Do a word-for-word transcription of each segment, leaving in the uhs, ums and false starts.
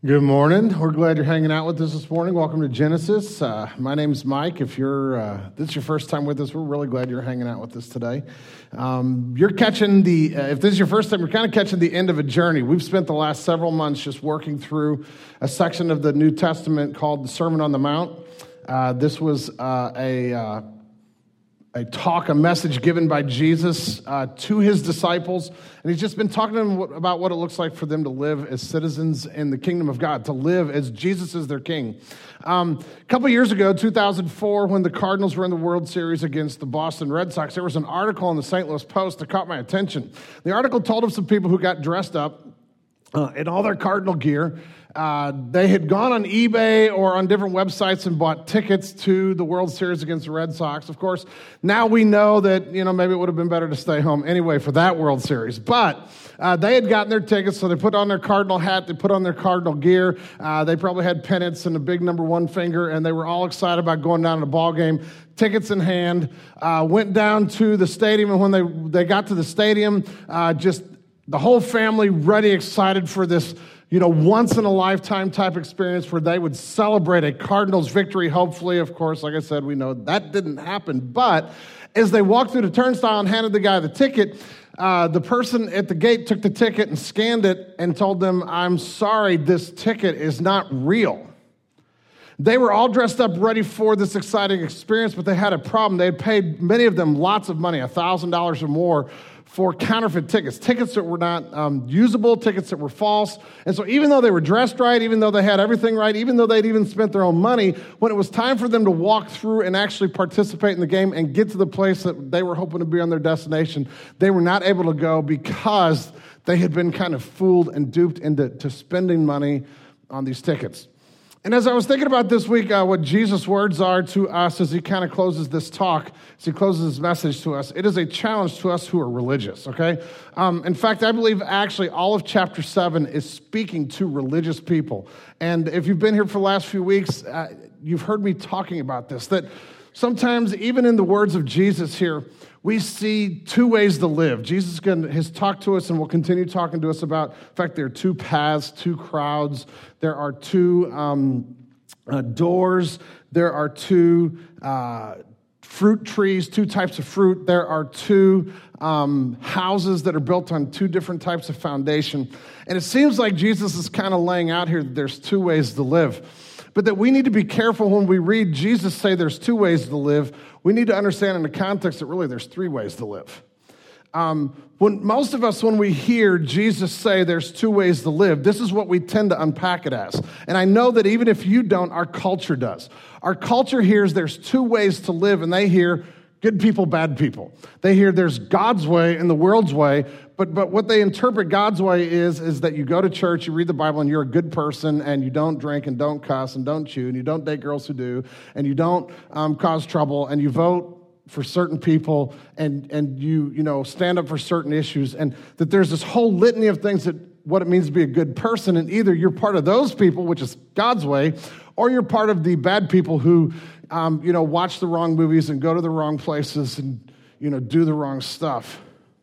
Good morning. We're glad you're hanging out with us this morning. Welcome to Genesis. Uh, my name's Mike. If you're uh, this is your first time with us, we're really glad you're hanging out with us today. Um, you're catching the, uh, if this is your first time, you're kind of catching the end of a journey. We've spent the last several months just working through a section of the New Testament called the Sermon on the Mount. Uh, this was uh, a... Uh, a talk, a message given by Jesus uh, to his disciples. And he's just been talking to them about what it looks like for them to live as citizens in the kingdom of God, to live as Jesus is their king. Um, a couple years ago, two thousand four, when the Cardinals were in the World Series against the Boston Red Sox, there was an article in the Saint Louis Post that caught my attention. The article told of some people who got dressed up uh, in all their Cardinal gear. Uh, they had gone on eBay or on different websites and bought tickets to the World Series against the Red Sox. Of course, now we know that, you know, maybe it would have been better to stay home anyway for that World Series. But uh, they had gotten their tickets, so they put on their Cardinal hat, they put on their Cardinal gear. Uh, they probably had pennants and a big number one finger, and they were all excited about going down to the ball game. Tickets in hand, uh, went down to the stadium, and when they, they got to the stadium, uh, just the whole family ready, excited for this, you know, once-in-a-lifetime type experience where they would celebrate a Cardinals victory, hopefully. Of course, like I said, we know that didn't happen. But as they walked through the turnstile and handed the guy the ticket, uh, the person at the gate took the ticket and scanned it and told them, "I'm sorry, this ticket is not real." They were all dressed up, ready for this exciting experience, but they had a problem. They had paid, many of them, lots of money, one thousand dollars or more, for counterfeit tickets, tickets that were not um, usable, tickets that were false. And so even though they were dressed right, even though they had everything right, even though they'd even spent their own money, when it was time for them to walk through and actually participate in the game and get to the place that they were hoping to be on their destination, they were not able to go because they had been kind of fooled and duped into to spending money on these tickets. And as I was thinking about this week, uh, what Jesus' words are to us as he kind of closes this talk, as he closes his message to us, it is a challenge to us who are religious, okay? Um, in fact, I believe actually all of chapter seven is speaking to religious people. And if you've been here for the last few weeks, uh, you've heard me talking about this, that sometimes even in the words of Jesus here, we see two ways to live. Jesus has talked to us and will continue talking to us about, in fact, there are two paths, two crowds. There are two um, uh, doors. There are two uh, fruit trees, two types of fruit. There are two um, houses that are built on two different types of foundation. And it seems like Jesus is kind of laying out here that there's two ways to live. But that we need to be careful when we read Jesus say there's two ways to live. We need to understand in the context that really there's three ways to live. Um, when most of us, when we hear Jesus say there's two ways to live, this is what we tend to unpack it as. And I know that even if you don't, our culture does. Our culture hears there's two ways to live, and they hear good people, bad people. They hear there's God's way and the world's way, but but what they interpret God's way is, is that you go to church, you read the Bible, and you're a good person, and you don't drink and don't cuss and don't chew, and you don't date girls who do, and you don't um, cause trouble, and you vote for certain people, and and you you know stand up for certain issues, and that there's this whole litany of things that what it means to be a good person, and either you're part of those people, which is God's way, or you're part of the bad people who um, you know watch the wrong movies and go to the wrong places and you know do the wrong stuff.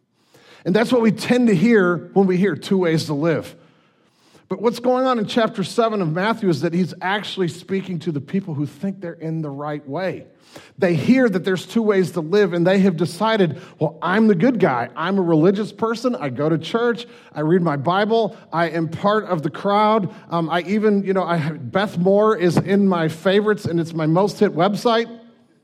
And that's what we tend to hear when we hear two ways to live. But what's going on in chapter seven of Matthew is that he's actually speaking to the people who think they're in the right way. They hear that there's two ways to live, and they have decided, well, I'm the good guy. I'm a religious person. I go to church. I read my Bible. I am part of the crowd. Um, I even, you know, I have, Beth Moore is in my favorites, and it's my most hit website.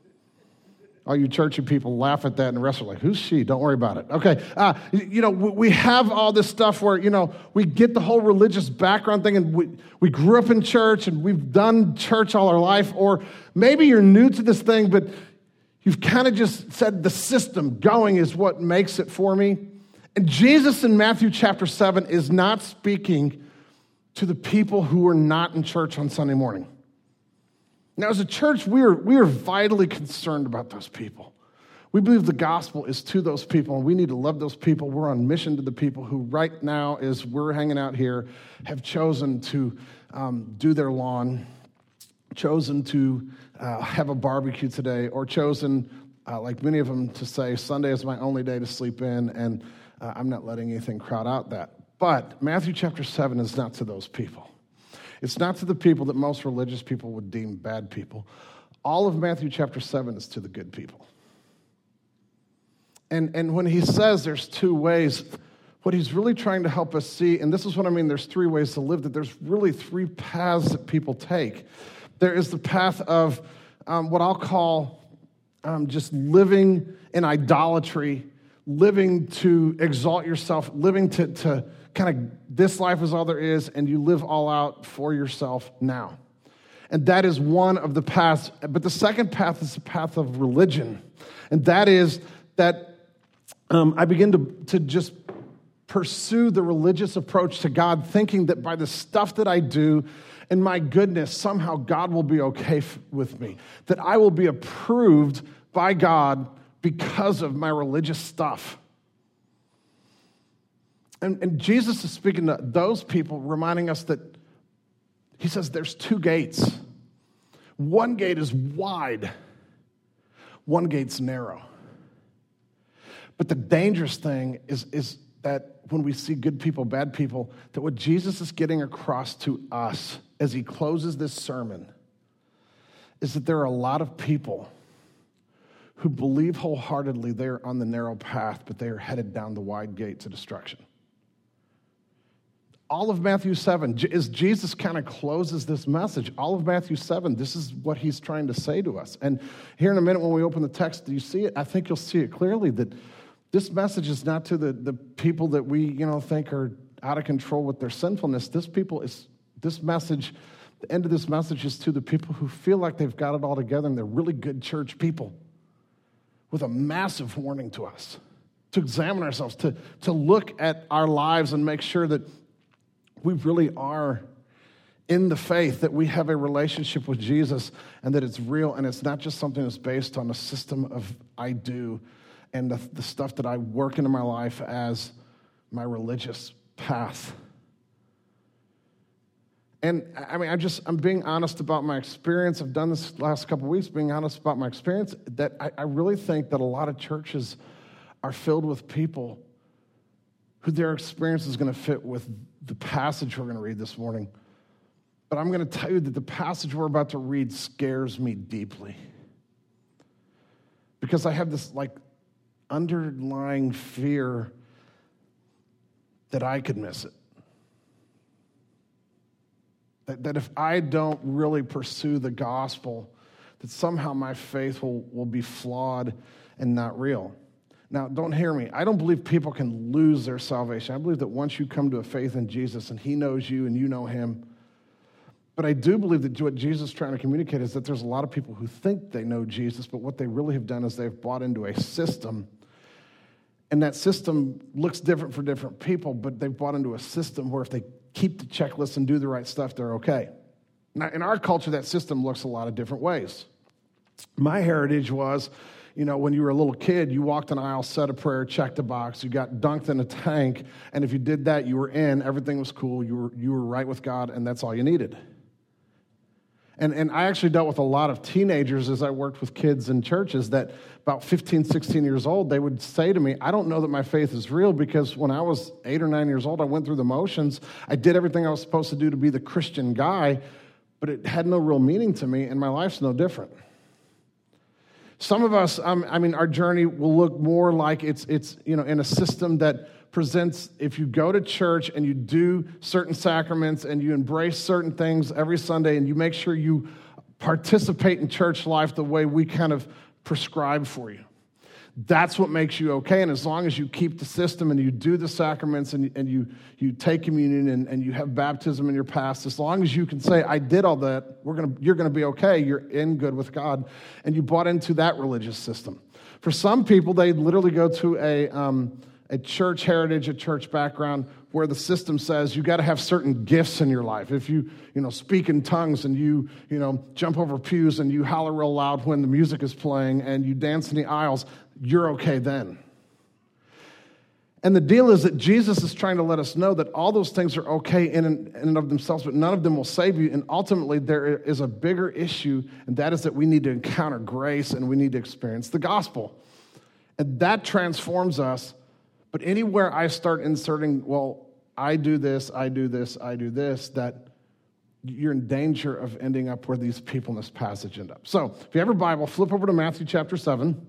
All you churchy people laugh at that, and the rest are like, who's she? Don't worry about it. Okay, uh, you know, we have all this stuff where, you know, we get the whole religious background thing, and we, we grew up in church, and we've done church all our life, or maybe you're new to this thing, but you've kind of just said the system going is what makes it for me. And Jesus in Matthew chapter seven is not speaking to the people who are not in church on Sunday morning. Now, as a church, we are, we are vitally concerned about those people. We believe the gospel is to those people, and we need to love those people. We're on mission to the people who right now, as we're hanging out here, have chosen to um, do their lawn, chosen to uh, have a barbecue today, or chosen, uh, like many of them, to say, Sunday is my only day to sleep in, and uh, I'm not letting anything crowd out that. But Matthew chapter seven is not to those people. It's not to the people that most religious people would deem bad people. All of Matthew chapter seven is to the good people. And, and when he says there's two ways, what he's really trying to help us see, and this is what I mean, there's three ways to live, that there's really three paths that people take. There is the path of um, what I'll call um, just living in idolatry, living to exalt yourself, living to, to kind of, this life is all there is, and you live all out for yourself now. And that is one of the paths. But the second path is the path of religion. And that is that um, I begin to, to just pursue the religious approach to God, thinking that by the stuff that I do and my goodness, somehow God will be okay f- with me, that I will be approved by God because of my religious stuff. And, and Jesus is speaking to those people, reminding us that he says there's two gates. One gate is wide, one gate's narrow. But the dangerous thing is, is that when we see good people, bad people, that what Jesus is getting across to us as he closes this sermon is that there are a lot of people who believe wholeheartedly they're on the narrow path, but they are headed down the wide gate to destruction. All of Matthew seven, as Jesus kind of closes this message, all of Matthew seven, this is what he's trying to say to us. And here in a minute when we open the text, do you see it? I think you'll see it clearly that this message is not to the, the people that we, you know, think are out of control with their sinfulness. This people is, this message, the end of this message is to the people who feel like they've got it all together and they're really good church people, with a massive warning to us, to examine ourselves, to, to look at our lives and make sure that we really are in the faith, that we have a relationship with Jesus and that it's real and it's not just something that's based on a system of I do and the, the stuff that I work into my life as my religious path. And I mean, I just, I'm being honest about my experience. I've done this last couple of weeks, being honest about my experience, that I, I really think that a lot of churches are filled with people who their experience is going to fit with the passage we're going to read this morning. But I'm going to tell you that the passage we're about to read scares me deeply. Because I have this like underlying fear that I could miss it. That, that if I don't really pursue the gospel, that somehow my faith will, will be flawed and not real. Now, don't hear me. I don't believe people can lose their salvation. I believe that once you come to a faith in Jesus and he knows you and you know him, but I do believe that what Jesus is trying to communicate is that there's a lot of people who think they know Jesus, but what they really have done is they've bought into a system, and that system looks different for different people, but they've bought into a system where if they keep the checklist and do the right stuff, they're okay. Now, in our culture, that system looks a lot of different ways. My heritage was, you know, when you were a little kid, you walked an aisle, said a prayer, checked a box, you got dunked in a tank, and if you did that, you were in, everything was cool, you were you were right with God, and that's all you needed. And and I actually dealt with a lot of teenagers as I worked with kids in churches that about fifteen, sixteen years old, they would say to me, I don't know that my faith is real because when I was eight or nine years old, I went through the motions. I did everything I was supposed to do to be the Christian guy, but it had no real meaning to me, and my life's no different. Some of us, um, I mean, our journey will look more like it's, it's you know, in a system that presents, if you go to church and you do certain sacraments and you embrace certain things every Sunday and you make sure you participate in church life the way we kind of prescribe for you. That's what makes you okay. And as long as you keep the system and you do the sacraments and, and you, you take communion and, and you have baptism in your past, as long as you can say, I did all that, we're gonna, you're going to be okay. You're in good with God. And you bought into that religious system. For some people, they literally go to a, um, a church heritage, a church background where the system says you got to have certain gifts in your life. If you, you know, speak in tongues and you, you know, jump over pews and you holler real loud when the music is playing and you dance in the aisles, you're okay then. And the deal is that Jesus is trying to let us know that all those things are okay in and, in and of themselves, but none of them will save you. And ultimately, there is a bigger issue, and that is that we need to encounter grace and we need to experience the gospel. And that transforms us. But anywhere I start inserting, well, I do this, I do this, I do this, that you're in danger of ending up where these people in this passage end up. So if you have a Bible, flip over to Matthew chapter seven,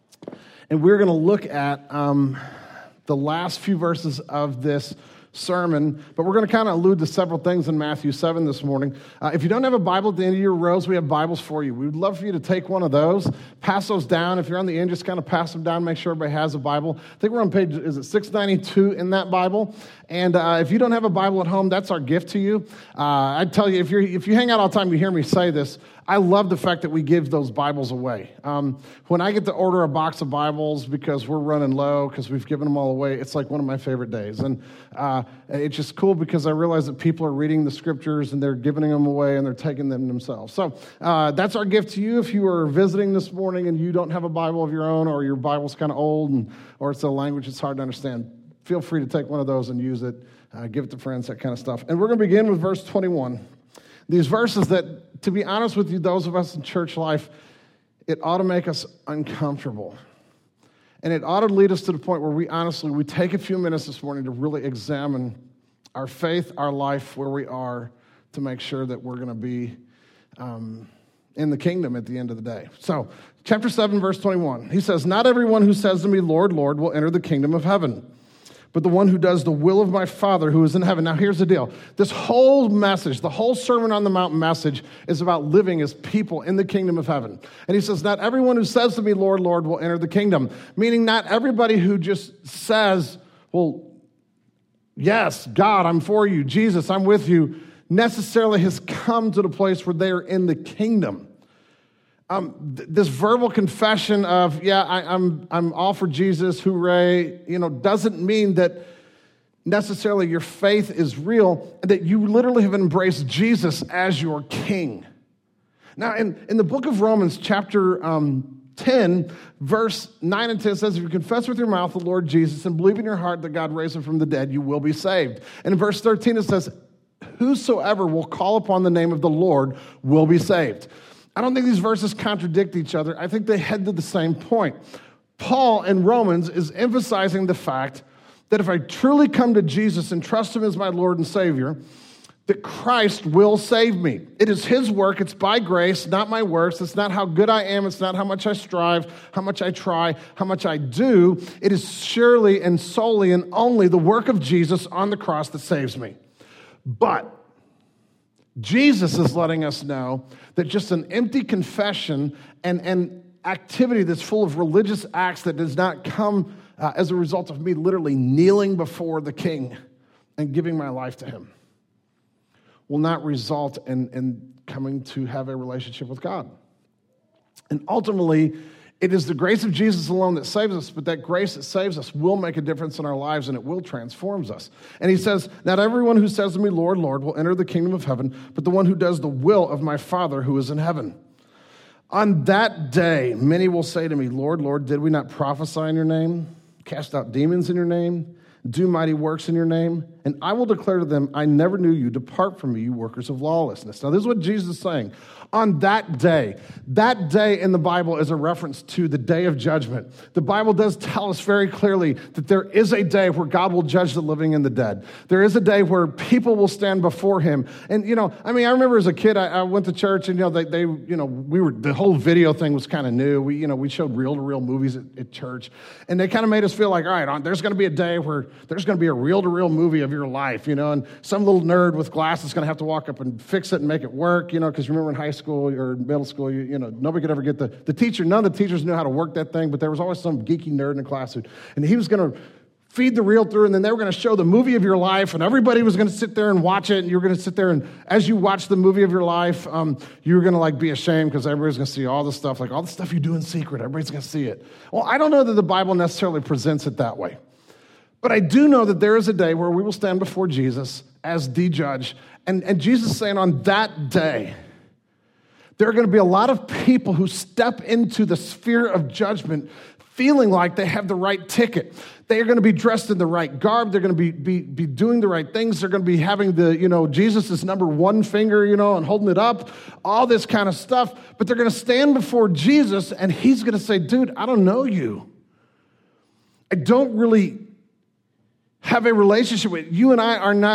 and we're going to look at um, the last few verses of this sermon, but we're going to kind of allude to several things in Matthew seven this morning. Uh, if you don't have a Bible at the end of your rows, we have Bibles for you. We would love for you to take one of those, pass those down. If you're on the end, just kind of pass them down, make sure everybody has a Bible. I think we're on page, is it six ninety-two in that Bible? And uh, if you don't have a Bible at home, that's our gift to you. Uh, I tell you, if you if you hang out all the time, you hear me say this, I love the fact that we give those Bibles away. Um, when I get to order a box of Bibles because we're running low, because we've given them all away, it's like one of my favorite days. And uh, it's just cool because I realize that people are reading the scriptures and they're giving them away and they're taking them themselves. So uh, that's our gift to you. If you are visiting this morning and you don't have a Bible of your own, or your Bible's kind of old, and or it's a language that's hard to understand, feel free to take one of those and use it. Uh, give it to friends, that kind of stuff. And we're going to begin with verse twenty-one. These verses that, to be honest with you, those of us in church life, it ought to make us uncomfortable. And it ought to lead us to the point where we honestly, we take a few minutes this morning to really examine our faith, our life, where we are, to make sure that we're going to be um, in the kingdom at the end of the day. So, chapter seven, verse twenty-one, he says, "Not everyone who says to me, 'Lord, Lord,' will enter the kingdom of heaven, but the one who does the will of my Father who is in heaven." Now, here's the deal. This whole message, the whole Sermon on the Mount message, is about living as people in the kingdom of heaven. And he says, not everyone who says to me, 'Lord, Lord,' will enter the kingdom. Meaning not everybody who just says, well, yes, God, I'm for you. Jesus, I'm with you, necessarily has come to the place where they are in the kingdom. Um, th- this verbal confession of, yeah, I, I'm I'm all for Jesus, hooray, you know, doesn't mean that necessarily your faith is real, that you literally have embraced Jesus as your king. Now, in, in the book of Romans, chapter um, ten, verse nine and ten says, "If you confess with your mouth the Lord Jesus and believe in your heart that God raised him from the dead, you will be saved." And in verse thirteen, it says, "Whosoever will call upon the name of the Lord will be saved." I don't think these verses contradict each other. I think they head to the same point. Paul in Romans is emphasizing the fact that if I truly come to Jesus and trust him as my Lord and Savior, that Christ will save me. It is his work. It's by grace, not my works. It's not how good I am. It's not how much I strive, how much I try, how much I do. It is surely and solely and only the work of Jesus on the cross that saves me. But Jesus is letting us know that just an empty confession and, and activity that's full of religious acts that does not come uh, as a result of me literally kneeling before the King and giving my life to him will not result in, in coming to have a relationship with God. And ultimately, it is the grace of Jesus alone that saves us, but that grace that saves us will make a difference in our lives and it will transform us. And he says, not everyone who says to me, 'Lord, Lord,' will enter the kingdom of heaven, but the one who does the will of my Father who is in heaven. On that day, many will say to me, 'Lord, Lord, did we not prophesy in your name, cast out demons in your name, do mighty works in your name?' And I will declare to them, 'I never knew you. Depart from me, you workers of lawlessness.'" Now, this is what Jesus is saying. On that day, that day in the Bible is a reference to the day of judgment. The Bible does tell us very clearly that there is a day where God will judge the living and the dead. There is a day where people will stand before him. And, you know, I mean, I remember as a kid, I, I went to church and, you know, they, they, you know, we were, the whole video thing was kind of new. We, you know, we showed reel-to-reel movies at, at church. And they kind of made us feel like, all right, there's going to be a day where there's going to be a reel-to-reel movie of your life, you know, and some little nerd with glasses is going to have to walk up and fix it and make it work, you know, because remember in high school or middle school, you, you know, nobody could ever get the, the teacher, none of the teachers knew how to work that thing, but there was always some geeky nerd in the class who, and he was going to feed the reel through, and then they were going to show the movie of your life, and everybody was going to sit there and watch it, and you were going to sit there, and as you watch the movie of your life, um, you were going to like be ashamed because everybody's going to see all the stuff, like all the stuff you do in secret, everybody's going to see it. Well, I don't know that the Bible necessarily presents it that way. But I do know that there is a day where we will stand before Jesus as the judge. And, and Jesus is saying on that day, there are going to be a lot of people who step into the sphere of judgment feeling like they have the right ticket. They are going to be dressed in the right garb. They're going to be, be, be doing the right things. They're going to be having the, you know, Jesus' number one finger, you know, and holding it up, all this kind of stuff. But they're going to stand before Jesus, and he's going to say, dude, I don't know you. I don't really have a relationship with you. You and I are not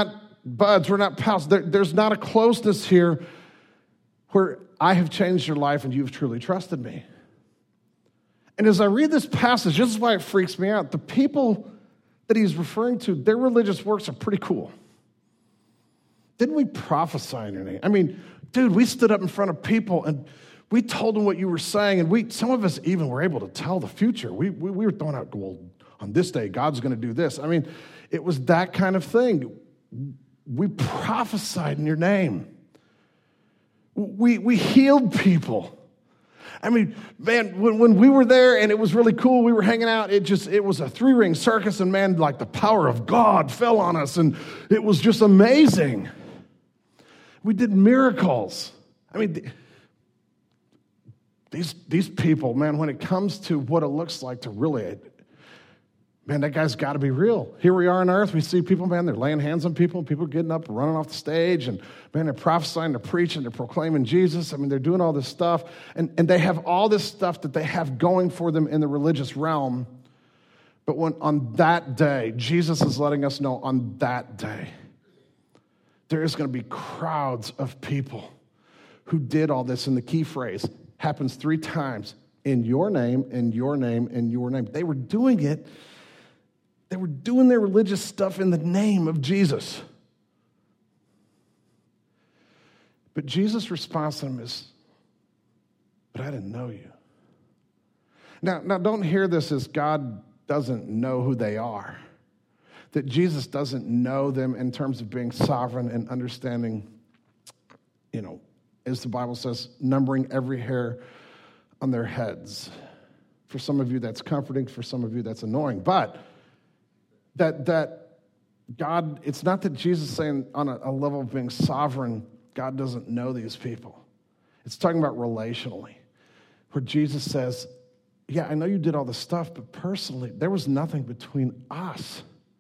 buds. We're not pals. There, there's not a closeness here where I have changed your life and you've truly trusted me. And as I read this passage, this is why it freaks me out. The people that he's referring to, their religious works are pretty cool. Didn't we prophesy in your name? I mean, dude, we stood up in front of people and we told them what you were saying, and we some of us even were able to tell the future. We, we, we were throwing out, well, on this day, God's going to do this. I mean, it was that kind of thing. We prophesied in your name. We, we healed people. I mean, man, when, when we were there and it was really cool, we were hanging out, it just, it was a three-ring circus, and man, like the power of God fell on us, and it was just amazing. We did miracles. I mean, these, these people, man, when it comes to what it looks like to really, man, that guy's got to be real. Here we are on earth. We see people, man, they're laying hands on people, and people are getting up and running off the stage, and, man, they're prophesying, they're preaching, they're proclaiming Jesus. I mean, they're doing all this stuff, and, and they have all this stuff that they have going for them in the religious realm. But when on that day, Jesus is letting us know on that day, there is going to be crowds of people who did all this. And the key phrase happens three times: in your name, in your name, in your name. They were doing it. They were doing their religious stuff in the name of Jesus. But Jesus' response to them is, but I didn't know you. Now, now don't hear this as God doesn't know who they are. That Jesus doesn't know them in terms of being sovereign and understanding, you know, as the Bible says, numbering every hair on their heads. For some of you, that's comforting. For some of you, that's annoying. But that that God, it's not that Jesus is saying on a, a level of being sovereign, God doesn't know these people. It's talking about relationally, where Jesus says, yeah, I know you did all this stuff, but personally, there was nothing between us.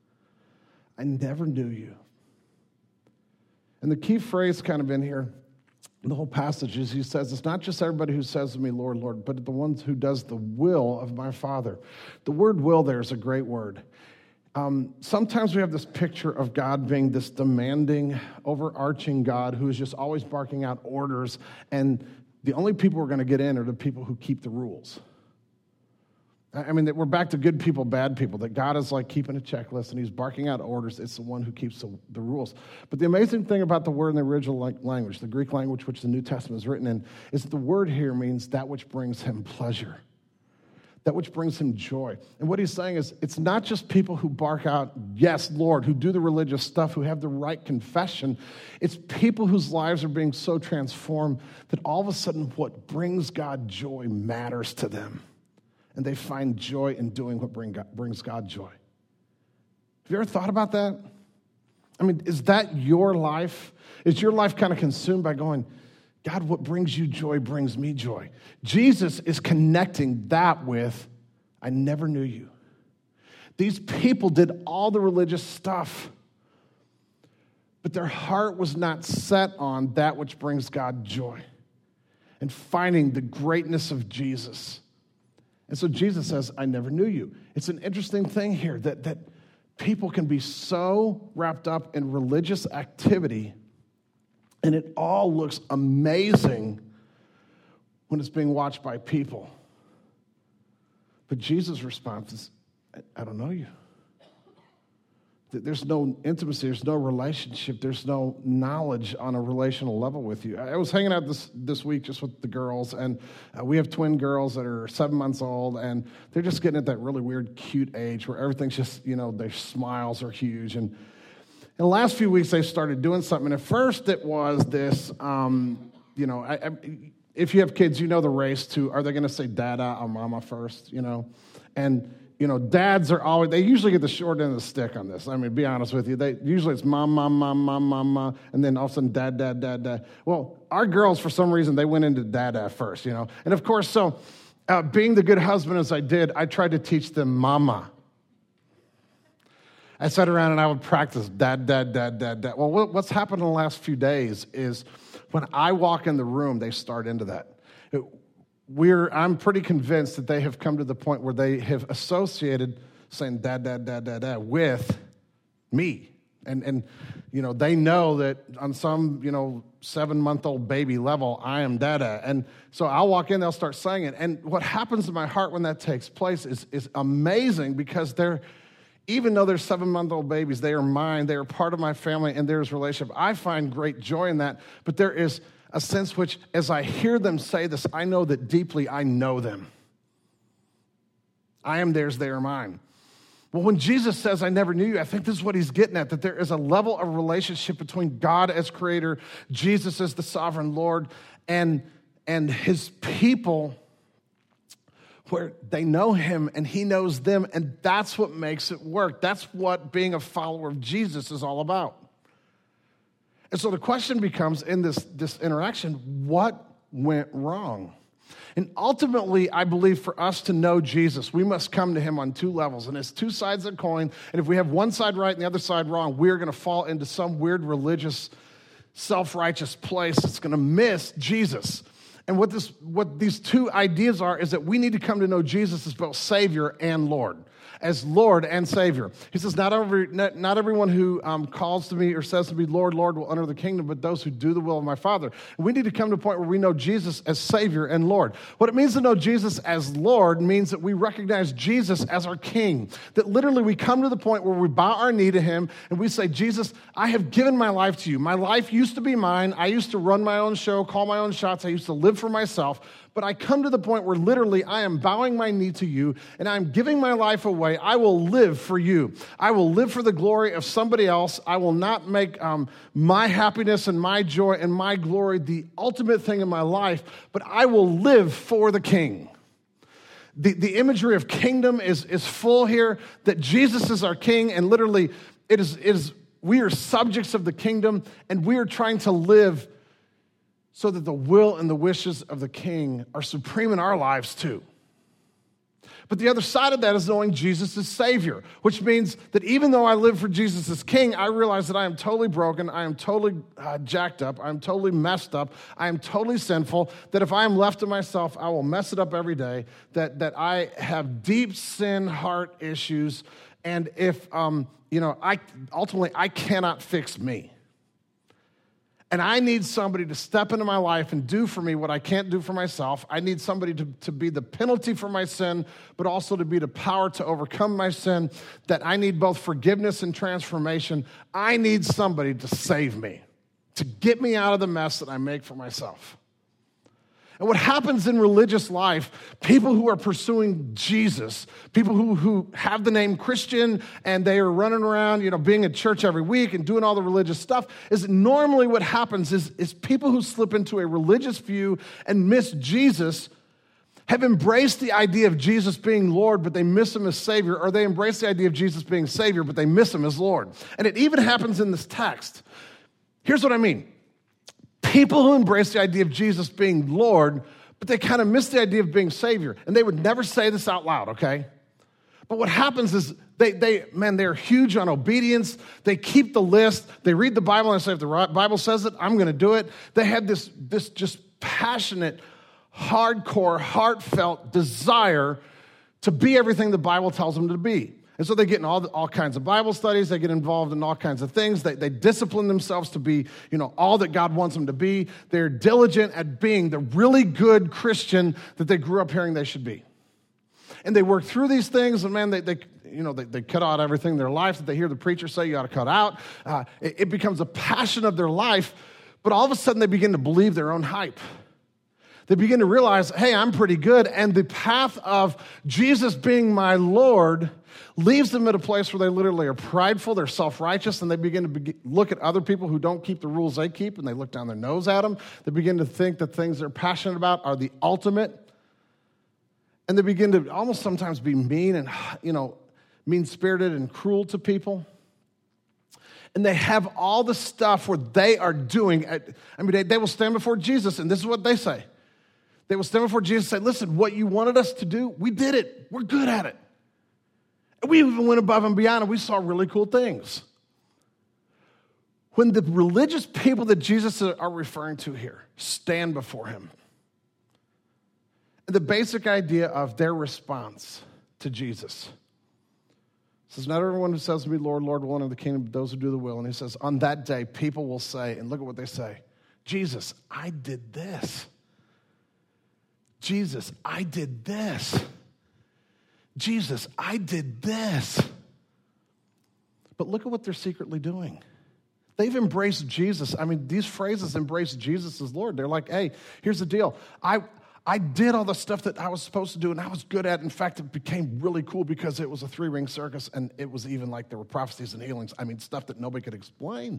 I never knew you. And the key phrase kind of in here, in the whole passage, is he says, it's not just everybody who says to me, Lord, Lord, but the ones who does the will of my Father. The word will there is a great word. Um, sometimes we have this picture of God being this demanding, overarching God who is just always barking out orders, and the only people who are going to get in are the people who keep the rules. I mean, that we're back to good people, bad people, that God is like keeping a checklist and he's barking out orders. It's the one who keeps the, the rules. But the amazing thing about the word in the original language, the Greek language which the New Testament is written in, is that the word here means that which brings him pleasure, that which brings him joy. And what he's saying is it's not just people who bark out, yes, Lord, who do the religious stuff, who have the right confession. It's people whose lives are being so transformed that all of a sudden what brings God joy matters to them. And they find joy in doing what bring God, brings God joy. Have you ever thought about that? I mean, is that your life? Is your life kind of consumed by going, God, what brings you joy brings me joy? Jesus is connecting that with, I never knew you. These people did all the religious stuff, but their heart was not set on that which brings God joy and finding the greatness of Jesus. And so Jesus says, I never knew you. It's an interesting thing here that, that people can be so wrapped up in religious activity, and it all looks amazing when it's being watched by people. But Jesus' response is, I, I don't know you. There's no intimacy, there's no relationship, there's no knowledge on a relational level with you. I was hanging out this, this week just with the girls, and uh, we have twin girls that are seven months old, and they're just getting at that really weird, cute age where everything's just, you know, their smiles are huge. And in the last few weeks, they started doing something. And at first, it was this, um, you know, I, I, if you have kids, you know the race to, are they going to say dada or mama first, you know? And you know, dads are always, they usually get the short end of the stick on this. I mean, be honest with you. They usually it's mom, mom, mom, mom, mom, mom, and then all of a sudden dad, dad, dad, dad. Well, our girls, for some reason, they went into dada first, you know. And of course, so uh, being the good husband as I did, I tried to teach them mama. I sat around and I would practice dad, dad, dad, dad, dad. Well, what's happened in the last few days is when I walk in the room, they start into that. It, We're, I'm pretty convinced that they have come to the point where they have associated saying dad, dad, dad, dad, dad with me. And, and you know, they know that on some, you know, seven-month-old baby level, I am Dada. And so I'll walk in, they'll start singing. And what happens in my heart when that takes place is, is amazing, because they're, even though they're seven-month-old babies, they are mine, they are part of my family, and there's a relationship. I find great joy in that, but there is a sense which, as I hear them say this, I know that deeply I know them. I am theirs, they are mine. Well, when Jesus says, I never knew you, I think this is what he's getting at, that there is a level of relationship between God as creator, Jesus as the sovereign Lord, and, and his people, where they know him and he knows them, and that's what makes it work. That's what being a follower of Jesus is all about. And so the question becomes, in this, this interaction, what went wrong? And ultimately, I believe for us to know Jesus, we must come to him on two levels. And it's two sides of the coin. And if we have one side right and the other side wrong, we're going to fall into some weird religious, self-righteous place that's going to miss Jesus. And what this, what these two ideas are is that we need to come to know Jesus as both Savior and Lord, as Lord and Savior. He says, not, every, not, not everyone who um, calls to me or says to me, Lord, Lord, will enter the kingdom, but those who do the will of my Father. And we need to come to a point where we know Jesus as Savior and Lord. What it means to know Jesus as Lord means that we recognize Jesus as our King, that literally we come to the point where we bow our knee to him and we say, Jesus, I have given my life to you. My life used to be mine. I used to run my own show, call my own shots. I used to live for myself. But I come to the point where literally I am bowing my knee to you and I'm giving my life away. I will live for you. I will live for the glory of somebody else. I will not make um, my happiness and my joy and my glory the ultimate thing in my life, but I will live for the King. The, the imagery of kingdom is, is full here, that Jesus is our King, and literally it is, it is we are subjects of the kingdom, and we are trying to live so that the will and the wishes of the King are supreme in our lives too. But the other side of that is knowing Jesus as Savior, which means that even though I live for Jesus as King, I realize that I am totally broken, I am totally uh, jacked up, I am totally messed up, I am totally sinful, that if I am left to myself, I will mess it up every day, that, that I have deep sin heart issues, and if, um, you know, I ultimately, I cannot fix me. And I need somebody to step into my life and do for me what I can't do for myself. I need somebody to, to be the penalty for my sin, but also to be the power to overcome my sin, that I need both forgiveness and transformation. I need somebody to save me, to get me out of the mess that I make for myself. And what happens in religious life, people who are pursuing Jesus, people who, who have the name Christian and they are running around, you know, being at church every week and doing all the religious stuff, is normally what happens is, is people who slip into a religious view and miss Jesus have embraced the idea of Jesus being Lord, but they miss him as Savior, or they embrace the idea of Jesus being Savior, but they miss him as Lord. And it even happens in this text. Here's what I mean. People who embrace the idea of Jesus being Lord, but they kind of miss the idea of being Savior. And they would never say this out loud, okay? But what happens is they, they man, they're huge on obedience. They keep the list. They read the Bible and say, if the Bible says it, I'm going to do it. They have this, this just passionate, hardcore, heartfelt desire to be everything the Bible tells them to be. And so they get in all, all kinds of Bible studies. They get involved in all kinds of things. They, they discipline themselves to be, you know, all that God wants them to be. They're diligent at being the really good Christian that they grew up hearing they should be. And they work through these things, and man, they, they you know, they, they cut out everything in their life that they hear the preacher say you ought to cut out. Uh, it, it becomes a passion of their life, but all of a sudden they begin to believe their own hype. They begin to realize, hey, I'm pretty good, and the path of Jesus being my Lord leaves them at a place where they literally are prideful, they're self-righteous, and they begin to be- look at other people who don't keep the rules they keep, and they look down their nose at them. They begin to think that things they're passionate about are the ultimate, and they begin to almost sometimes be mean and, you know, mean-spirited and cruel to people. And they have all the stuff where they are doing, I mean, they, they will stand before Jesus, and this is what they say. They will stand before Jesus and say, listen, what you wanted us to do, we did it. We're good at it. And we even went above and beyond, and we saw really cool things. When the religious people that Jesus are referring to here stand before him, the basic idea of their response to Jesus It says, not everyone who says to me, Lord, Lord, will enter the kingdom, but those who do the will. And he says, on that day, people will say, and look at what they say, Jesus, I did this. Jesus, I did this. Jesus, I did this. But look at what they're secretly doing. They've embraced Jesus. I mean, these phrases embrace Jesus as Lord. They're like, hey, here's the deal. I, I did all the stuff that I was supposed to do, and I was good at. In fact, it became really cool because it was a three-ring circus, and it was even like there were prophecies and healings. I mean, stuff that nobody could explain.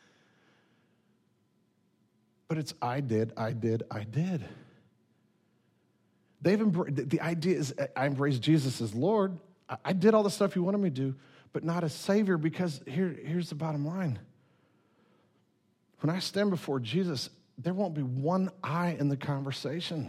But it's I did, I did, I did. They've embraced, the idea is I embrace Jesus as Lord. I did all the stuff you wanted me to do, but not as Savior, because here, here's the bottom line. When I stand before Jesus, there won't be one I in the conversation.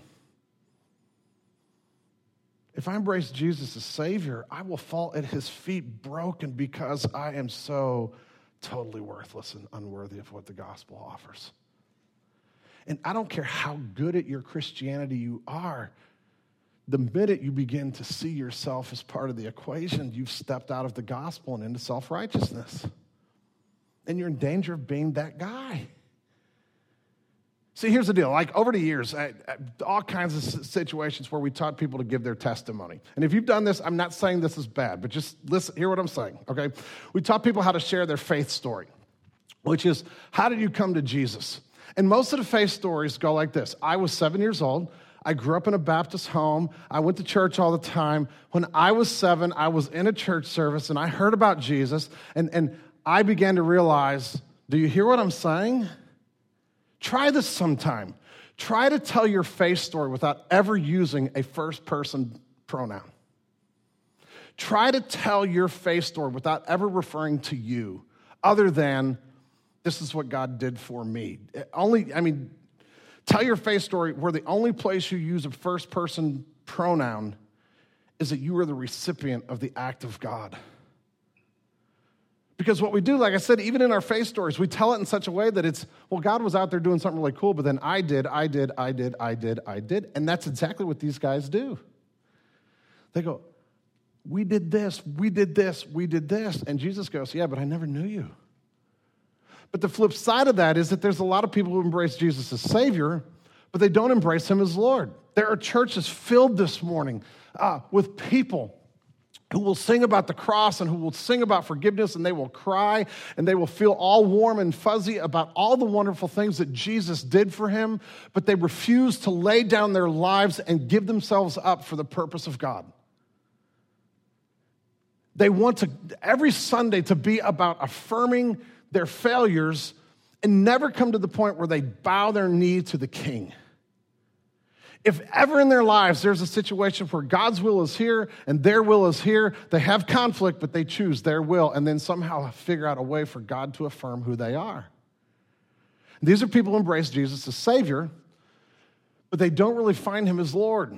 If I embrace Jesus as Savior, I will fall at his feet broken because I am so totally worthless and unworthy of what the gospel offers. And I don't care how good at your Christianity you are, the minute you begin to see yourself as part of the equation, you've stepped out of the gospel and into self-righteousness. And you're in danger of being that guy. See, here's the deal. Like, over the years, I, I, all kinds of situations where we taught people to give their testimony. And if you've done this, I'm not saying this is bad, but just listen, hear what I'm saying, okay? We taught people how to share their faith story, which is, how did you come to Jesus? And most of the faith stories go like this. I was seven years old. I grew up in a Baptist home. I went to church all the time. When I was seven, I was in a church service, and I heard about Jesus, and, and I began to realize, do you hear what I'm saying? Try this sometime. Try to tell your faith story without ever using a first-person pronoun. Try to tell your faith story without ever referring to you, other than, this is what God did for me. Only, I mean, tell your faith story where the only place you use a first-person pronoun is that you are the recipient of the act of God. Because what we do, like I said, even in our faith stories, we tell it in such a way that it's, well, God was out there doing something really cool, but then I did, I did, I did, I did, I did. And that's exactly what these guys do. They go, we did this, we did this, we did this. And Jesus goes, yeah, but I never knew you. But the flip side of that is that there's a lot of people who embrace Jesus as Savior, but they don't embrace him as Lord. There are churches filled this morning uh, with people who will sing about the cross and who will sing about forgiveness, and they will cry and they will feel all warm and fuzzy about all the wonderful things that Jesus did for him, but they refuse to lay down their lives and give themselves up for the purpose of God. They want to, every Sunday, to be about affirming their failures and never come to the point where they bow their knee to the King. If ever in their lives there's a situation where God's will is here and their will is here, they have conflict, but they choose their will and then somehow figure out a way for God to affirm who they are. These are people who embrace Jesus as Savior, but they don't really find him as Lord.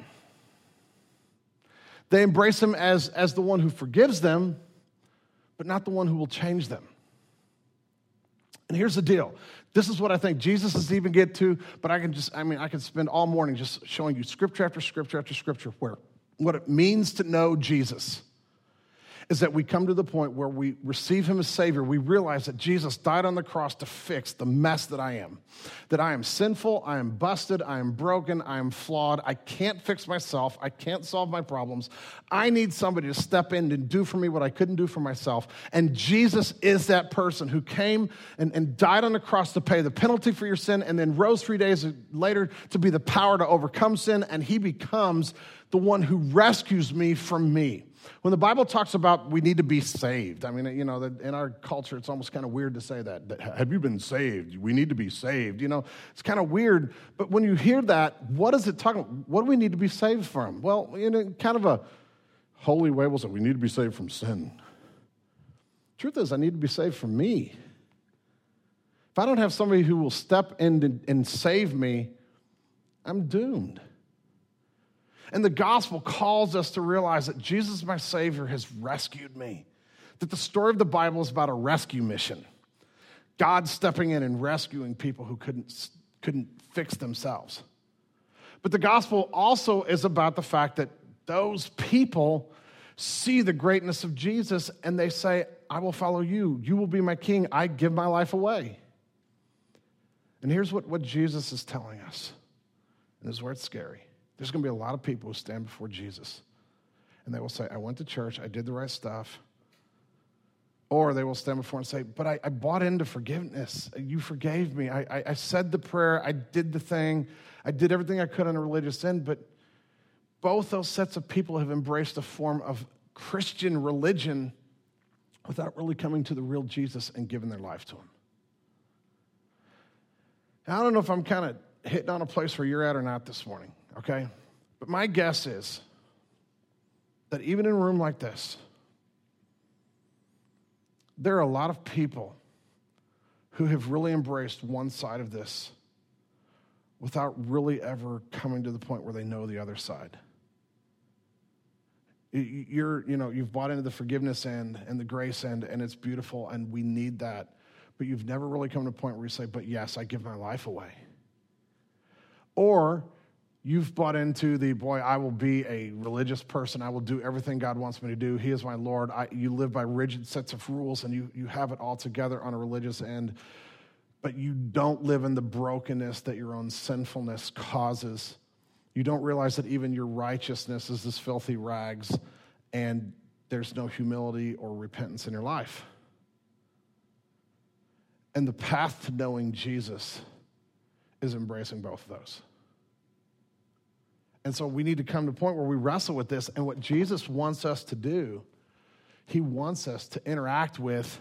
They embrace him as, as the one who forgives them, but not the one who will change them. And here's the deal. This is what I think Jesus is even get to, but I can just, I mean, I can spend all morning just showing you scripture after scripture after scripture where what it means to know Jesus is that we come to the point where we receive him as Savior. We realize that Jesus died on the cross to fix the mess that I am. That I am sinful, I am busted, I am broken, I am flawed. I can't fix myself. I can't solve my problems. I need somebody to step in and do for me what I couldn't do for myself. And Jesus is that person who came and, and died on the cross to pay the penalty for your sin and then rose three days later to be the power to overcome sin. And he becomes the one who rescues me from me. When the Bible talks about we need to be saved, I mean, you know, in our culture, it's almost kind of weird to say that. Have you been saved? We need to be saved. You know, it's kind of weird. But when you hear that, what is it talking about? What do we need to be saved from? Well, in a kind of a holy way, we'll say we need to be saved from sin. Truth is, I need to be saved from me. If I don't have somebody who will step in and, and save me, I'm doomed. And the gospel calls us to realize that Jesus, my Savior, has rescued me. That the story of the Bible is about a rescue mission. God stepping in and rescuing people who couldn't, couldn't fix themselves. But the gospel also is about the fact that those people see the greatness of Jesus, and they say, I will follow you. You will be my king. I give my life away. And here's what, what Jesus is telling us. And this is where it's scary. There's going to be a lot of people who stand before Jesus, and they will say, I went to church, I did the right stuff. Or they will stand before and say, but I, I bought into forgiveness. You forgave me. I, I, I said the prayer. I did the thing. I did everything I could on a religious end. But both those sets of people have embraced a form of Christian religion without really coming to the real Jesus and giving their life to him. Now, I don't know if I'm kind of hitting on a place where you're at or not this morning, okay? But my guess is that even in a room like this, there are a lot of people who have really embraced one side of this without really ever coming to the point where they know the other side. You're, you know, you've bought into the forgiveness end and the grace end, and it's beautiful, and we need that. But you've never really come to a point where you say, but yes, I give my life away. Or you've bought into the, boy, I will be a religious person. I will do everything God wants me to do. He is my Lord. I, you live by rigid sets of rules, and you, you have it all together on a religious end, but you don't live in the brokenness that your own sinfulness causes. You don't realize that even your righteousness is this filthy rags, and there's no humility or repentance in your life. And the path to knowing Jesus is embracing both of those. And so we need to come to a point where we wrestle with this. And what Jesus wants us to do, he wants us to interact with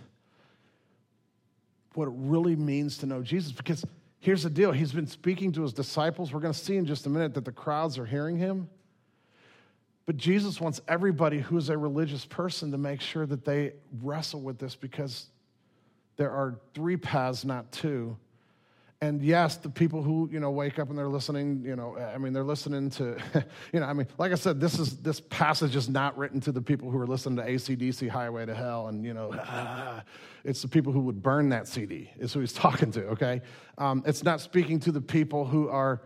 what it really means to know Jesus. Because here's the deal. He's been speaking to his disciples. We're going to see in just a minute that the crowds are hearing him. But Jesus wants everybody who is a religious person to make sure that they wrestle with this, because there are three paths, not two. And yes, the people who, you know, wake up and they're listening, you know, I mean, they're listening to, you know, I mean, like I said, this is this passage is not written to the people who are listening to A C D C Highway to Hell, and, you know, ah, it's the people who would burn that C D is who he's talking to, okay? Um, it's not speaking to the people who are,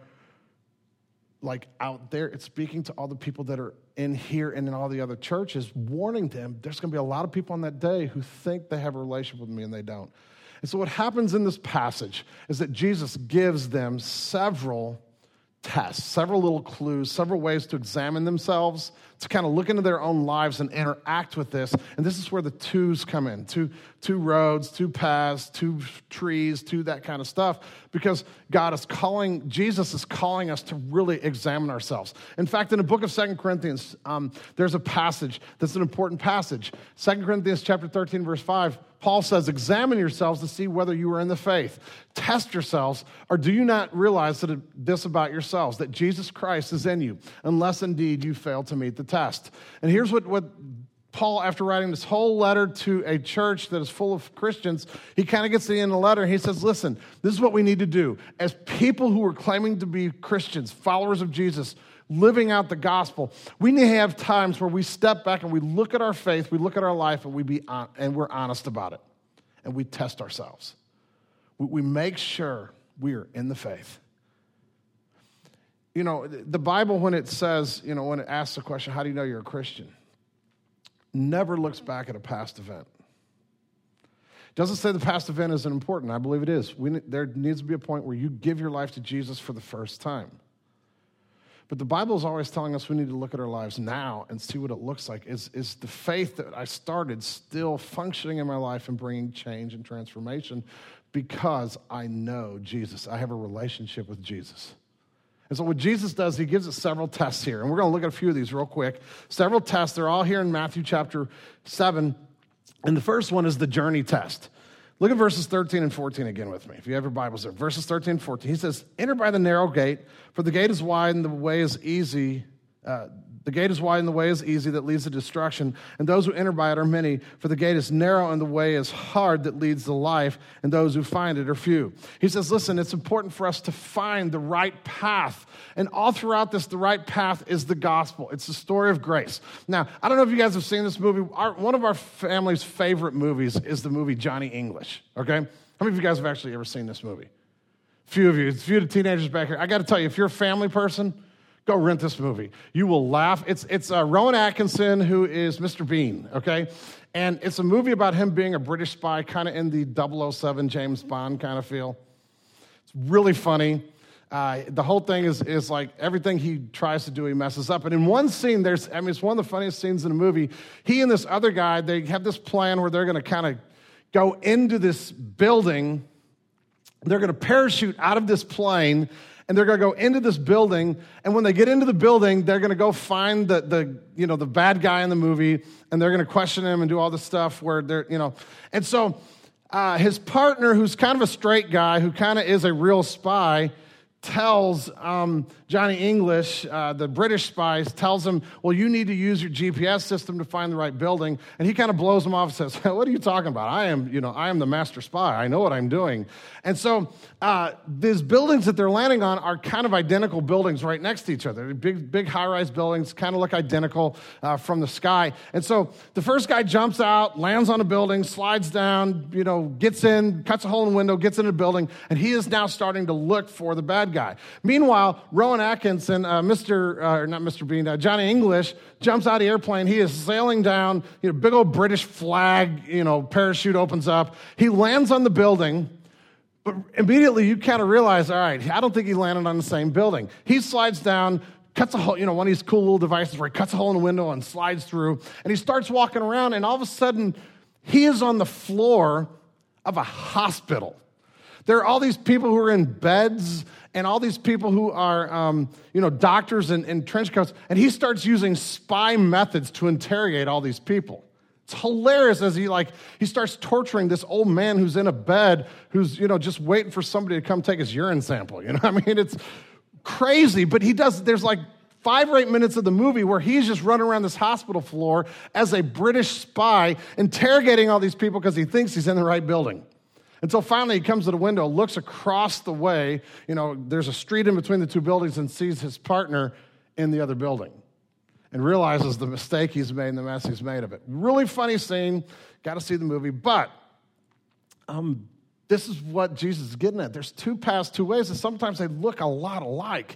like, out there. It's speaking to all the people that are in here and in all the other churches, warning them there's going to be a lot of people on that day who think they have a relationship with me and they don't. And so what happens in this passage is that Jesus gives them several tests, several little clues, several ways to examine themselves, to kind of look into their own lives and interact with this. And this is where the twos come in, two, two roads, two paths, two trees, two that kind of stuff, because God is calling, Jesus is calling us to really examine ourselves. In fact, in the book of Second Corinthians, um, there's a passage that's an important passage. Second Corinthians chapter thirteen, verse five, Paul says, examine yourselves to see whether you are in the faith. Test yourselves, or do you not realize that it, this about yourselves, that Jesus Christ is in you, unless indeed you fail to meet the test. And here's what, what Paul, after writing this whole letter to a church that is full of Christians, he kind of gets to the end of the letter and he says, listen, this is what we need to do. As people who are claiming to be Christians, followers of Jesus, living out the gospel, we need to have times where we step back and we look at our faith, we look at our life, and we be on, and we're honest about it, and we test ourselves. We, we make sure we are in the faith. You know, the Bible, when it says, you know, when it asks the question, how do you know you're a Christian? Never looks back at a past event. It doesn't say the past event isn't important. I believe it is. We, there needs to be a point where you give your life to Jesus for the first time. But the Bible is always telling us we need to look at our lives now and see what it looks like. Is, is the faith that I started still functioning in my life and bringing change and transformation because I know Jesus? I have a relationship with Jesus. And so what Jesus does, he gives us several tests here. And we're going to look at a few of these real quick. Several tests. They're all here in Matthew chapter seven. And the first one is the journey test. Look at verses thirteen and fourteen again with me, if you have your Bibles there. Verses thirteen and fourteen. He says, enter by the narrow gate, for the gate is wide and the way is easy. Uh, the gate is wide and the way is easy that leads to destruction, and those who enter by it are many. For the gate is narrow and the way is hard that leads to life, and those who find it are few. He says, listen, it's important for us to find the right path. And all throughout this, the right path is the gospel. It's the story of grace. Now, I don't know if you guys have seen this movie. Our, one of our family's favorite movies is the movie Johnny English, okay? How many of you guys have actually ever seen this movie? A few of you. A few of the teenagers back here. I got to tell you, if you're a family person, go rent this movie. You will laugh. It's it's uh, Rowan Atkinson, who is Mister Bean, okay? And it's a movie about him being a British spy, kind of in the double oh seven James Bond kind of feel. It's really funny. Uh, the whole thing is is like everything he tries to do, he messes up. And in one scene, there's, I mean, it's one of the funniest scenes in the movie. He and this other guy, they have this plan where they're going to kind of go into this building. They're going to parachute out of this plane, and they're going to go into this building. And when they get into the building, they're going to go find the the you know the bad guy in the movie, and they're going to question him and do all this stuff where they're you know. And so uh, his partner, who's kind of a straight guy, who kind of is a real spy, tells um, Johnny English, uh, the British spies, tells him, well, you need to use your G P S system to find the right building. And he kind of blows him off and says, what are you talking about? I am, you know, I am the master spy. I know what I'm doing. And so uh, these buildings that they're landing on are kind of identical buildings right next to each other. Big, big high-rise buildings, kind of look identical uh, from the sky. And so the first guy jumps out, lands on a building, slides down, you know, gets in, cuts a hole in the window, gets in a building, and he is now starting to look for the bad guy. Meanwhile, Rowan Atkinson, uh, Mister Uh, not Mister Bean, uh, Johnny English, jumps out of the airplane. He is sailing down, you know, big old British flag, you know, parachute opens up. He lands on the building, but immediately you kind of realize, all right, I don't think he landed on the same building. He slides down, cuts a hole, you know, one of these cool little devices where he cuts a hole in the window and slides through, and he starts walking around, and all of a sudden, he is on the floor of a hospital. There are all these people who are in beds and all these people who are, um, you know, doctors in, in trench coats, and he starts using spy methods to interrogate all these people. It's hilarious as he, like, he starts torturing this old man who's in a bed who's, you know, just waiting for somebody to come take his urine sample, you know? I mean, it's crazy, but he does, there's like five or eight minutes of the movie where he's just running around this hospital floor as a British spy interrogating all these people because he thinks he's in the right building. Until finally he comes to the window, looks across the way, you know, there's a street in between the two buildings, and sees his partner in the other building and realizes the mistake he's made and the mess he's made of it. Really funny scene. Got to see the movie. But um, this is what Jesus is getting at. There's two paths, two ways, and sometimes they look a lot alike.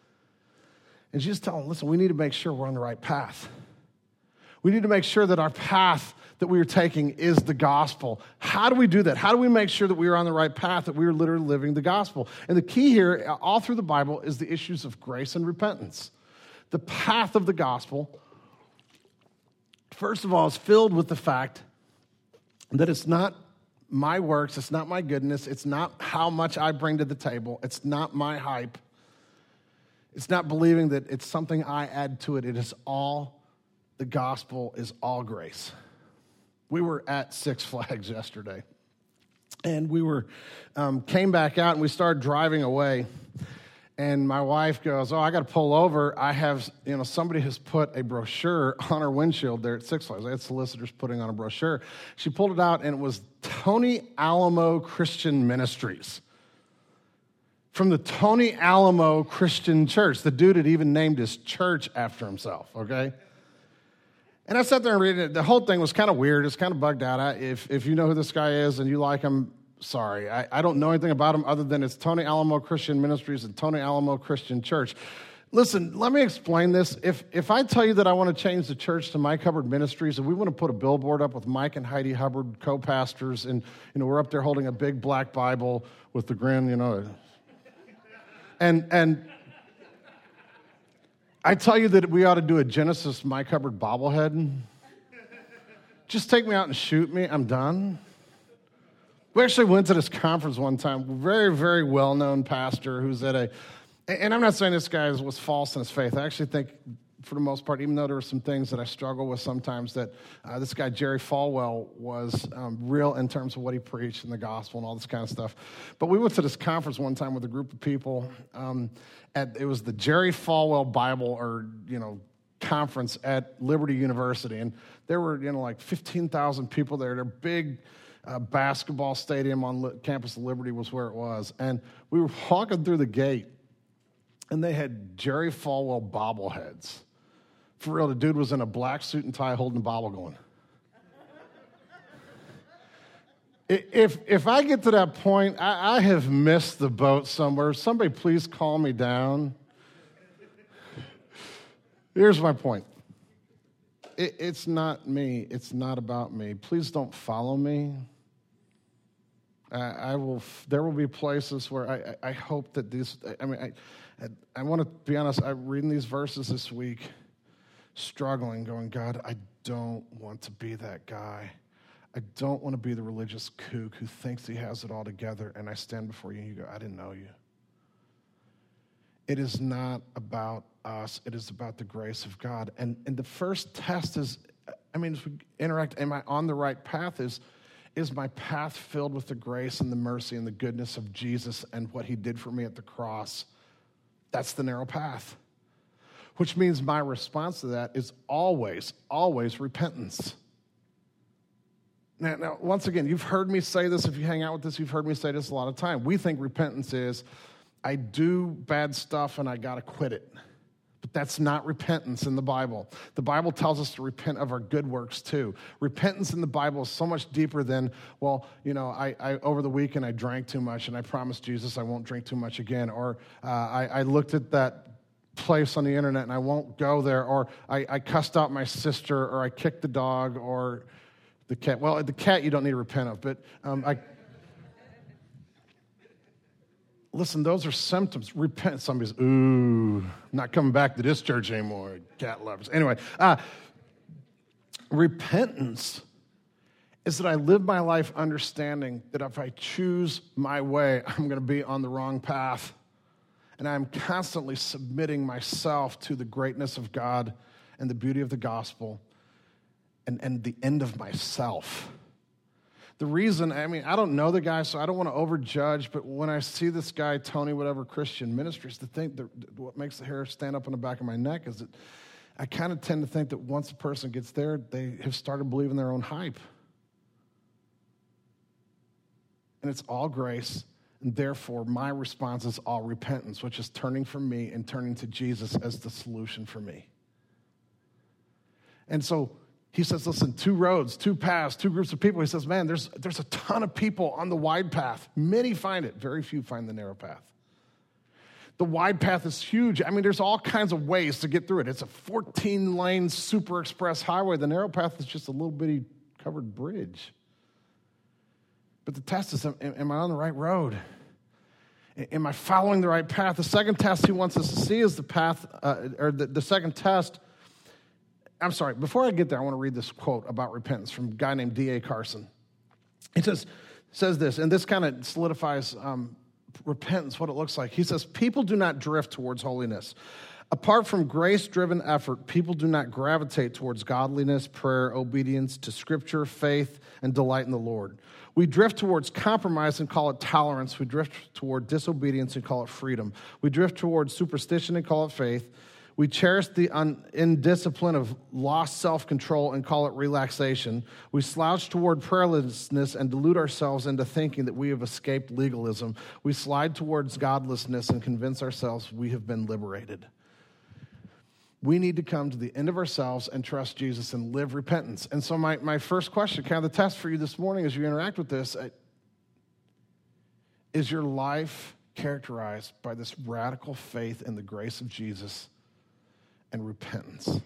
And Jesus telling them, listen, we need to make sure we're on the right path. We need to make sure that our path that we are taking is the gospel. How do we do that? How do we make sure that we are on the right path, that we are literally living the gospel? And the key here, all through the Bible, is the issues of grace and repentance. The path of the gospel, first of all, is filled with the fact that it's not my works, it's not my goodness, it's not how much I bring to the table, it's not my hype, it's not believing that it's something I add to it. It is all, the gospel is all grace. We were at Six Flags yesterday, and we were um, came back out, and we started driving away, and my wife goes, oh, I got to pull over. I have, you know, somebody has put a brochure on our windshield there at Six Flags. I had solicitors putting on a brochure. She pulled it out, and it was Tony Alamo Christian Ministries. From the Tony Alamo Christian Church. The dude had even named his church after himself, okay? And I sat there and read it. The whole thing was kind of weird. It's kind of bugged out. I, if if you know who this guy is and you like him, sorry. I, I don't know anything about him other than it's Tony Alamo Christian Ministries and Tony Alamo Christian Church. Listen, let me explain this. If if I tell you that I want to change the church to Mike Hubbard Ministries, and we want to put a billboard up with Mike and Heidi Hubbard, co-pastors, and you know we're up there holding a big black Bible with the grin, you know, and and. I tell you that we ought to do a Genesis Mike Hubbard bobblehead. Just take me out and shoot me. I'm done. We actually went to this conference one time. Very, very well-known pastor who's at a, and I'm not saying this guy was false in his faith. I actually think, for the most part, even though there were some things that I struggle with sometimes, that uh, this guy, Jerry Falwell, was um, real in terms of what he preached and the gospel and all this kind of stuff. But we went to this conference one time with a group of people. Um, at, it was the Jerry Falwell Bible, or, you know, conference at Liberty University. And there were, you know, like fifteen thousand people there. Their big uh, basketball stadium on li- campus of Liberty was where it was. And we were walking through the gate, and they had Jerry Falwell bobbleheads. For real, the dude was in a black suit and tie holding a Bible going. If if I get to that point, I, I have missed the boat somewhere. Somebody please calm me down. Here's my point. It, it's not me. It's not about me. Please don't follow me. I, I will. There will be places where I, I hope that these. I mean, I, I want to be honest. I'm reading these verses this week, struggling, going, God, I don't want to be that guy. I don't want to be the religious kook who thinks he has it all together. And I stand before you and you go, I didn't know you. It is not about us. It is about the grace of God. And, and the first test is, I mean, as we interact, am I on the right path? Is, is my path filled with the grace and the mercy and the goodness of Jesus and what he did for me at the cross? That's the narrow path. Which means my response to that is always, always repentance. Now, now, once again, you've heard me say this. If you hang out with this, you've heard me say this a lot of time. We think repentance is, I do bad stuff and I got to quit it. But that's not repentance in the Bible. The Bible tells us to repent of our good works too. Repentance in the Bible is so much deeper than, well, you know, I, I over the weekend I drank too much and I promised Jesus I won't drink too much again. Or uh, I, I looked at that place on the internet and I won't go there. Or I, I cussed out my sister, or I kicked the dog, or the cat. Well, the cat you don't need to repent of, but um, I... Listen, those are symptoms. Repent. Somebody's, ooh, not coming back to this church anymore. Cat lovers. Anyway, uh, repentance is that I live my life understanding that if I choose my way, I'm going to be on the wrong path. And I'm constantly submitting myself to the greatness of God and the beauty of the gospel and, and the end of myself. The reason, I mean, I don't know the guy, so I don't want to overjudge, but when I see this guy, Tony, whatever, Christian Ministries, the thing, that, what makes the hair stand up on the back of my neck is that I kind of tend to think that once a person gets there, they have started believing their own hype. And it's all grace, and therefore my response is all repentance, which is turning from me and turning to Jesus as the solution for me. And so he says, listen, two roads, two paths, two groups of people. He says, man, there's, there's a ton of people on the wide path. Many find it. Very few find the narrow path. The wide path is huge. I mean, there's all kinds of ways to get through it. It's a fourteen-lane super express highway. The narrow path is just a little bitty covered bridge. But the test is, am I on the right road? Am I following the right path? The second test he wants us to see is the path, uh, or the, the second test. I'm sorry, before I get there, I want to read this quote about repentance from a guy named D A Carson. It says, says this, and this kind of solidifies um, repentance, what it looks like. He says, people do not drift towards holiness. Apart from grace-driven effort, people do not gravitate towards godliness, prayer, obedience to Scripture, faith, and delight in the Lord. We drift towards compromise and call it tolerance. We drift toward disobedience and call it freedom. We drift towards superstition and call it faith. We cherish the un- indiscipline of lost self-control and call it relaxation. We slouch toward prayerlessness and delude ourselves into thinking that we have escaped legalism. We slide towards godlessness and convince ourselves we have been liberated. We need to come to the end of ourselves and trust Jesus and live repentance. And so my, my first question, kind of the test for you this morning as you interact with this, is your life characterized by this radical faith in the grace of Jesus and repentance?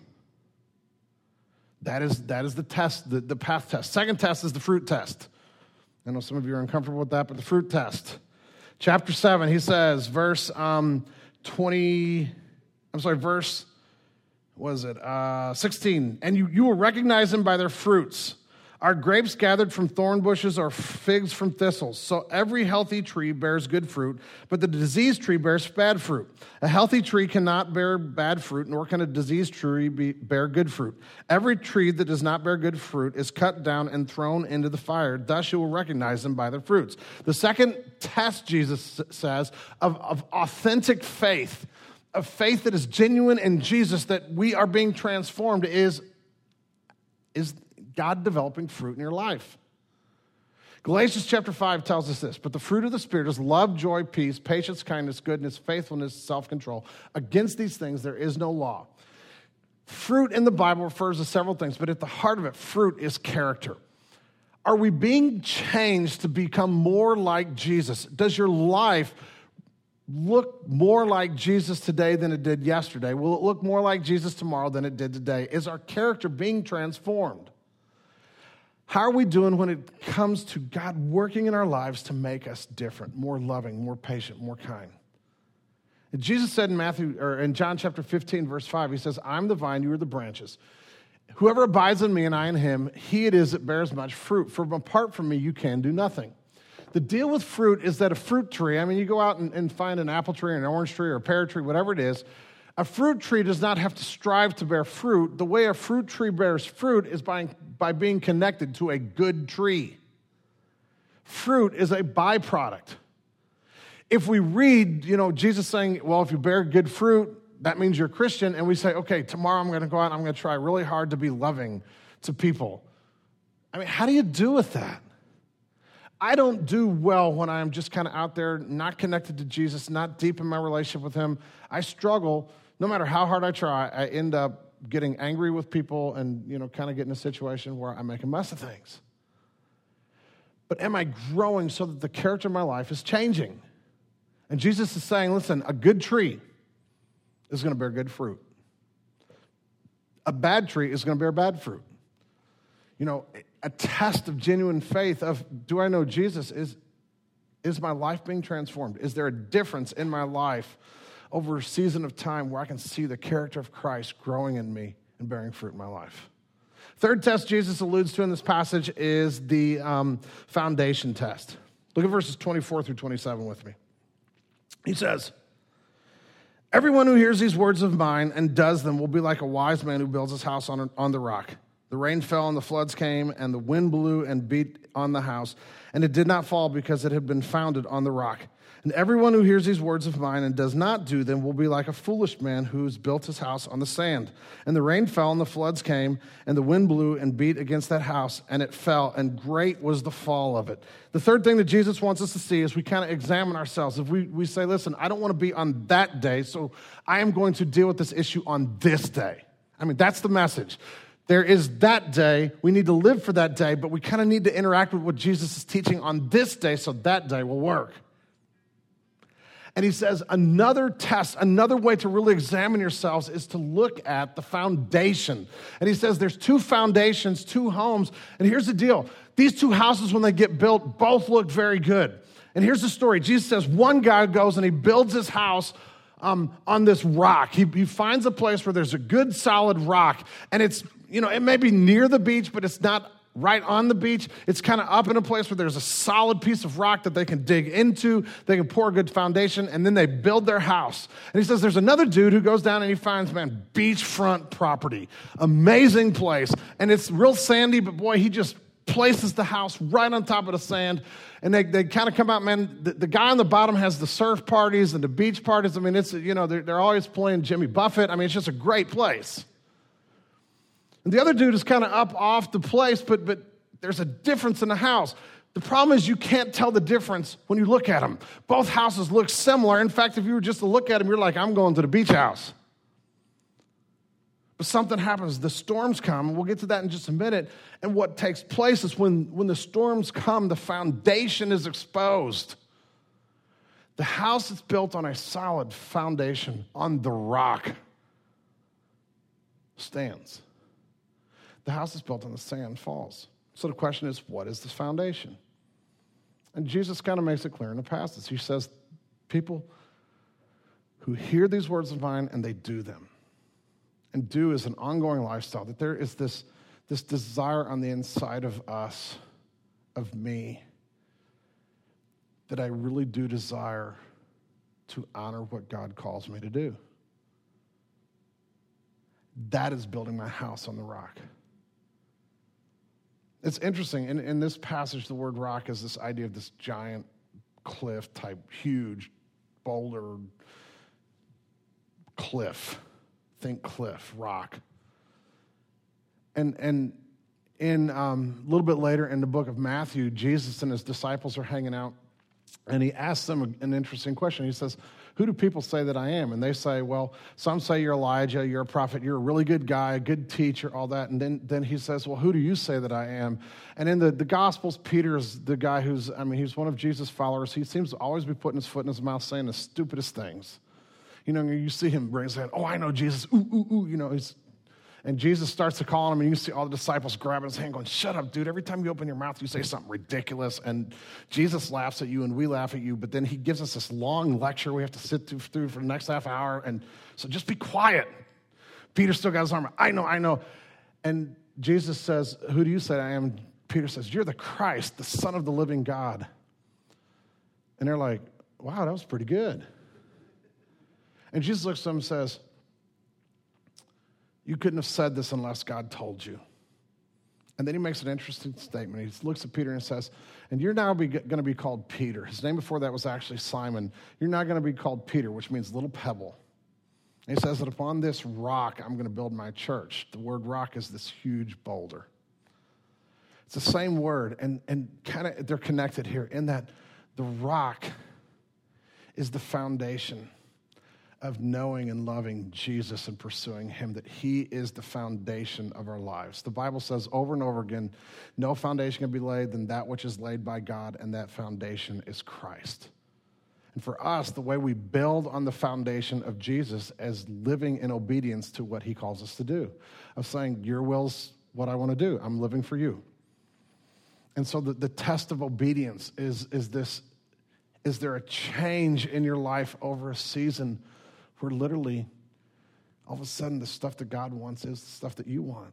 That is, that is the test, the, the path test. Second test is the fruit test. I know some of you are uncomfortable with that, but the fruit test. Chapter seven, he says, verse um, twenty, I'm sorry, verse, what is it, uh, sixteen. And you, you will recognize them by their fruits. Are grapes gathered from thorn bushes or figs from thistles? So every healthy tree bears good fruit, but the diseased tree bears bad fruit. A healthy tree cannot bear bad fruit, nor can a diseased tree be, bear good fruit. Every tree that does not bear good fruit is cut down and thrown into the fire. Thus you will recognize them by their fruits. The second test, Jesus says, of, of authentic faith, of faith that is genuine in Jesus, that we are being transformed, is, is God developing fruit in your life. Galatians chapter five tells us this, but the fruit of the Spirit is love, joy, peace, patience, kindness, goodness, faithfulness, self-control. Against these things there is no law. Fruit in the Bible refers to several things, but at the heart of it, fruit is character. Are we being changed to become more like Jesus? Does your life look more like Jesus today than it did yesterday? Will it look more like Jesus tomorrow than it did today? Is our character being transformed? How are we doing when it comes to God working in our lives to make us different, more loving, more patient, more kind? And Jesus said in Matthew or in John chapter fifteen, verse five, he says, I'm the vine, you are the branches. Whoever abides in me and I in him, he it is that bears much fruit. For apart from me, you can do nothing. The deal with fruit is that a fruit tree, I mean, you go out and, and find an apple tree or an orange tree or a pear tree, whatever it is, a fruit tree does not have to strive to bear fruit. The way a fruit tree bears fruit is by, by being connected to a good tree. Fruit is a byproduct. If we read, you know, Jesus saying, well, if you bear good fruit, that means you're a Christian, and we say, okay, tomorrow I'm going to go out and I'm going to try really hard to be loving to people. I mean, how do you do with that? I don't do well when I'm just kind of out there, not connected to Jesus, not deep in my relationship with him. I struggle. No matter how hard I try, I end up getting angry with people and, you know, kind of get in a situation where I make a mess of things. But am I growing so that the character of my life is changing? And Jesus is saying, listen, a good tree is going to bear good fruit. A bad tree is going to bear bad fruit. You know, a test of genuine faith of, do I know Jesus? Is, is my life being transformed? Is there a difference in my life over a season of time where I can see the character of Christ growing in me and bearing fruit in my life? Third test Jesus alludes to in this passage is the um, foundation test. Look at verses twenty-four through twenty-seven with me. He says, everyone who hears these words of mine and does them will be like a wise man who builds his house on, on the rock. The rain fell and the floods came and the wind blew and beat on the house, and it did not fall because it had been founded on the rock. And everyone who hears these words of mine and does not do them will be like a foolish man who's built his house on the sand. And the rain fell and the floods came and the wind blew and beat against that house, and it fell, and great was the fall of it. The third thing that Jesus wants us to see is we kind of examine ourselves. If we, we say, listen, I don't want to be on that day, so I am going to deal with this issue on this day. I mean, that's the message. There is that day. We need to live for that day, but we kind of need to interact with what Jesus is teaching on this day so that day will work. And he says another test, another way to really examine yourselves is to look at the foundation. And he says there's two foundations, two homes. And here's the deal. These two houses, when they get built, both look very good. And here's the story. Jesus says one guy goes and he builds his house um, on this rock. He, he finds a place where there's a good solid rock. And it's, you know, it may be near the beach, but it's not right on the beach. It's kind of up in a place where there's a solid piece of rock that they can dig into. They can pour a good foundation, and then they build their house. And he says there's another dude who goes down and he finds, man, beachfront property. Amazing place. And it's real sandy, but boy, he just places the house right on top of the sand. And they, they kind of come out, man, the, the guy on the bottom has the surf parties and the beach parties. I mean, it's, you know, they're, they're always playing Jimmy Buffett. I mean, it's just a great place. And the other dude is kind of up off the place, but, but there's a difference in the house. The problem is you can't tell the difference when you look at them. Both houses look similar. In fact, if you were just to look at them, you're like, I'm going to the beach house. But something happens. The storms come, and we'll get to that in just a minute. And what takes place is when, when the storms come, the foundation is exposed. The house is built on a solid foundation, on the rock, stands. The house is built on the sand, falls. So the question is, what is the foundation? And Jesus kind of makes it clear in the passage. He says, people who hear these words of mine and they do them. And do is an ongoing lifestyle, that there is this, this desire on the inside of us, of me, that I really do desire to honor what God calls me to do. That is building my house on the rock. It's interesting. In, in this passage, the word rock is this idea of this giant cliff type, huge boulder cliff. Think cliff, rock. And and in um, a little bit later in the book of Matthew, Jesus and his disciples are hanging out, And he asks them an interesting question. He says, who do people say that I am? And they say, well, some say you're Elijah, you're a prophet, you're a really good guy, a good teacher, all that. And then, then he says, well, who do you say that I am? And in the, the Gospels, Peter is the guy who's, I mean, he's one of Jesus' followers. He seems to always be putting his foot in his mouth saying the stupidest things. You know, you see him raise his hand, oh, I know Jesus, ooh, ooh, ooh, you know, he's, and Jesus starts to call him, and you see all the disciples grabbing his hand going, shut up, dude. Every time you open your mouth, you say something ridiculous. And Jesus laughs at you, and we laugh at you. But then he gives us this long lecture we have to sit through for the next half hour. And so just be quiet. Peter still got his arm. I know, I know. And Jesus says, who do you say I am? Peter says, you're the Christ, the Son of the living God. And they're like, wow, that was pretty good. And Jesus looks at them and says, you couldn't have said this unless God told you. And then he makes an interesting statement. He looks at Peter and says, and you're now going to be called Peter. His name before that was actually Simon. You're now going to be called Peter, which means little pebble. And he says that upon this rock, I'm going to build my church. The word rock is this huge boulder. It's the same word, and, and kind of they're connected here in that the rock is the foundation of knowing and loving Jesus and pursuing him, that he is the foundation of our lives. The Bible says over and over again, no foundation can be laid than that which is laid by God, and that foundation is Christ. And for us, the way we build on the foundation of Jesus is living in obedience to what he calls us to do, of saying, your will's what I want to do. I'm living for you. And so the, the test of obedience is, is this, is there a change in your life over a season where literally, all of a sudden, the stuff that God wants is the stuff that you want.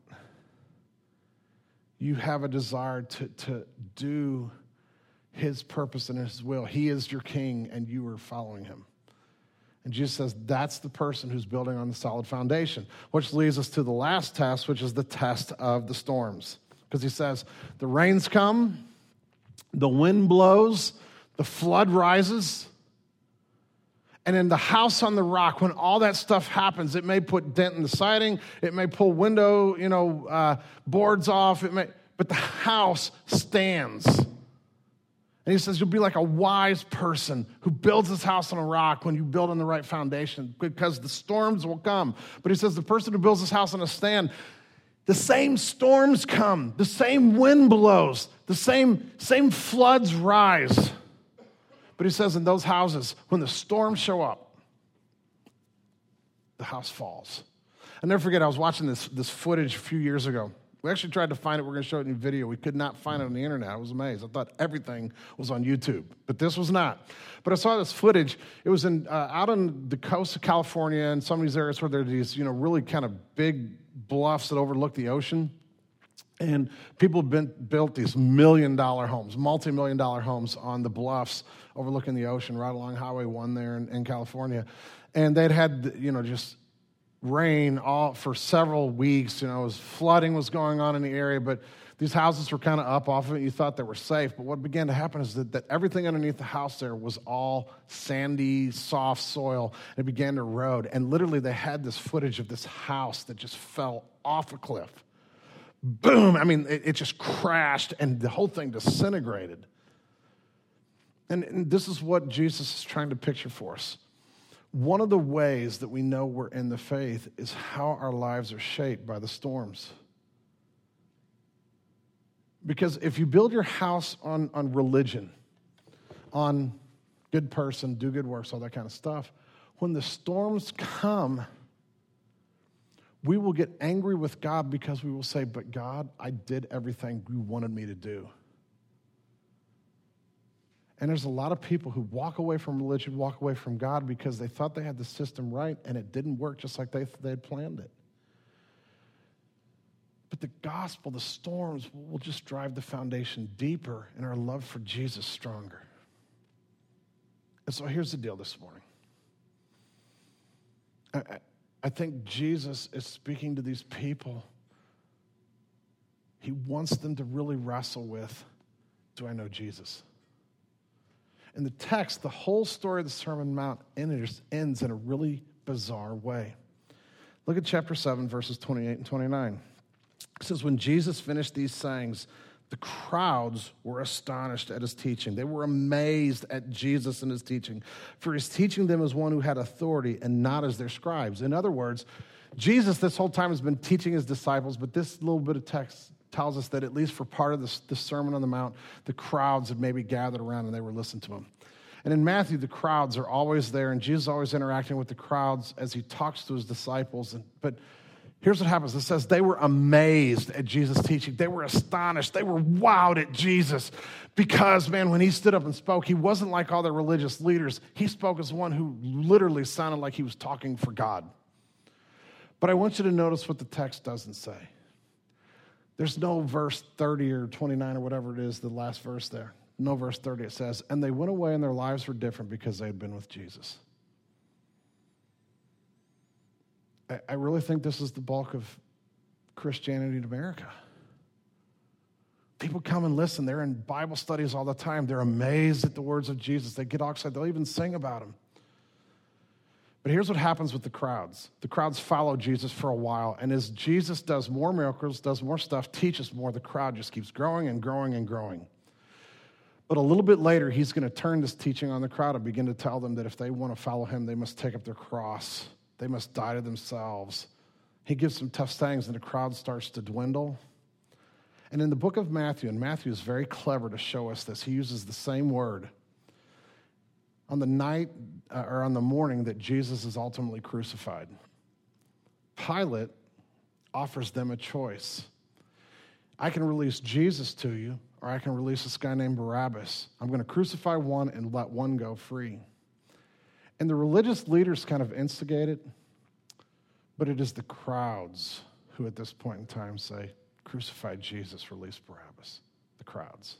You have a desire to, to do his purpose and his will. He is your king, and you are following him. And Jesus says that's the person who's building on the solid foundation, which leads us to the last test, which is the test of the storms. Because he says, the rains come, the wind blows, the flood rises. And in the house on the rock, when all that stuff happens, it may put dent in the siding, it may pull window, you know, uh, boards off, it may, but the house stands. And he says you'll be like a wise person who builds his house on a rock when you build on the right foundation, because the storms will come. But he says the person who builds his house on a stand, the same storms come, the same wind blows, the same, same floods rise. But he says in those houses, when the storms show up, the house falls. I'll never forget, I was watching this, this footage a few years ago. We actually tried to find it. We're going to show it in a video. We could not find it on the internet. I was amazed. I thought everything was on YouTube, but this was not. But I saw this footage. It was in uh, out on the coast of California and some of these areas where there are these, you know, really kind of big bluffs that overlook the ocean. And people have been, built these million-dollar homes, multi-million dollar homes on the bluffs overlooking the ocean right along Highway one there in, in California. And they'd had, you know, just rain all for several weeks. You know, it was, flooding was going on in the area, but these houses were kind of up off of it. You thought they were safe. But what began to happen is that, that everything underneath the house there was all sandy, soft soil. And it began to erode. And literally they had this footage of this house that just fell off a cliff. Boom, I mean, it, it just crashed and the whole thing disintegrated. And, and this is what Jesus is trying to picture for us. One of the ways that we know we're in the faith is how our lives are shaped by the storms. Because if you build your house on, on religion, on good person, do good works, all that kind of stuff, when the storms come, we will get angry with God because we will say, but God, I did everything you wanted me to do. And there's a lot of people who walk away from religion, walk away from God because they thought they had the system right and it didn't work just like they, they had planned it. But the gospel, the storms, will just drive the foundation deeper and our love for Jesus stronger. And so here's the deal this morning. I, I, I think Jesus is speaking to these people. He wants them to really wrestle with, do I know Jesus? In the text, the whole story of the Sermon on the Mount ends in a really bizarre way. Look at chapter seven, verses twenty-eight and twenty-nine. It says, when Jesus finished these sayings, The crowds were astonished at his teaching. They were amazed at Jesus and his teaching, for he's teaching them as one who had authority and not as their scribes. In other words, Jesus this whole time has been teaching his disciples, but this little bit of text tells us that at least for part of this, the Sermon on the Mount, the crowds had maybe gathered around and they were listening to him. And in Matthew, the crowds are always there, and Jesus is always interacting with the crowds as he talks to his disciples. And, but here's what happens. It says they were amazed at Jesus' teaching. They were astonished. They were wowed at Jesus because, man, when he stood up and spoke, he wasn't like all the religious leaders. He spoke as one who literally sounded like he was talking for God. But I want you to notice what the text doesn't say. There's no verse thirty or twenty-nine or whatever it is, the last verse there. No verse thirty. It says, and they went away and their lives were different because they had been with Jesus. I, I really think this is the bulk of Christianity in America. People come and listen. They're in Bible studies all the time. They're amazed at the words of Jesus. They get all excited. They'll even sing about him. But here's what happens with the crowds. The crowds follow Jesus for a while, and as Jesus does more miracles, does more stuff, teaches more, the crowd just keeps growing and growing and growing. But a little bit later, he's going to turn this teaching on the crowd and begin to tell them that if they want to follow him, they must take up their cross. They must die to themselves. He gives some tough sayings, and the crowd starts to dwindle. And in the book of Matthew, and Matthew is very clever to show us this, he uses the same word. On the night, uh, or on the morning that Jesus is ultimately crucified, Pilate offers them a choice. I can release Jesus to you, or I can release this guy named Barabbas. I'm going to crucify one and let one go free. And the religious leaders kind of instigate it, but it is the crowds who at this point in time say, crucify Jesus, release Barabbas. The crowds.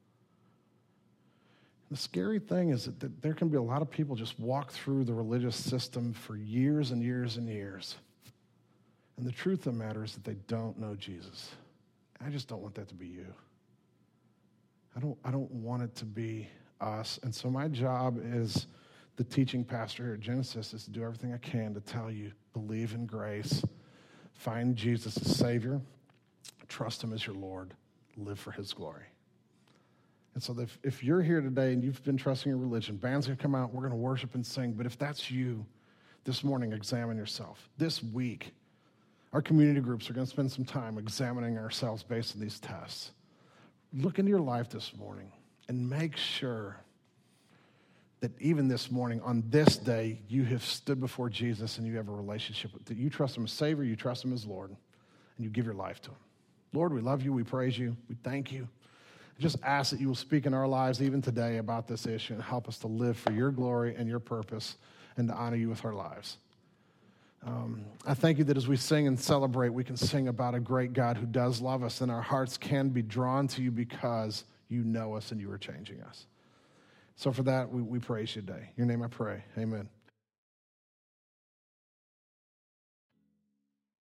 The scary thing is that there can be a lot of people just walk through the religious system for years and years and years. And the truth of the matter is that they don't know Jesus. I just don't want that to be you. I don't, I don't want it to be us. And so my job as the teaching pastor here at Genesis is to do everything I can to tell you, believe in grace, find Jesus as Savior, trust him as your Lord, live for his glory. And so if, if you're here today and you've been trusting in religion, band's going to come out, we're going to worship and sing. But if that's you this morning, examine yourself. This week, our community groups are going to spend some time examining ourselves based on these tests. Look into your life this morning and make sure that even this morning, on this day, you have stood before Jesus and you have a relationship with, that you trust him as Savior, you trust him as Lord, and you give your life to him. Lord, we love you, we praise you, we thank you. Just ask that you will speak in our lives even today about this issue and help us to live for your glory and your purpose and to honor you with our lives. Um, I thank you that as we sing and celebrate, we can sing about a great God who does love us, and our hearts can be drawn to you because you know us and you are changing us. So for that, we, we praise you today. In your name I pray. Amen.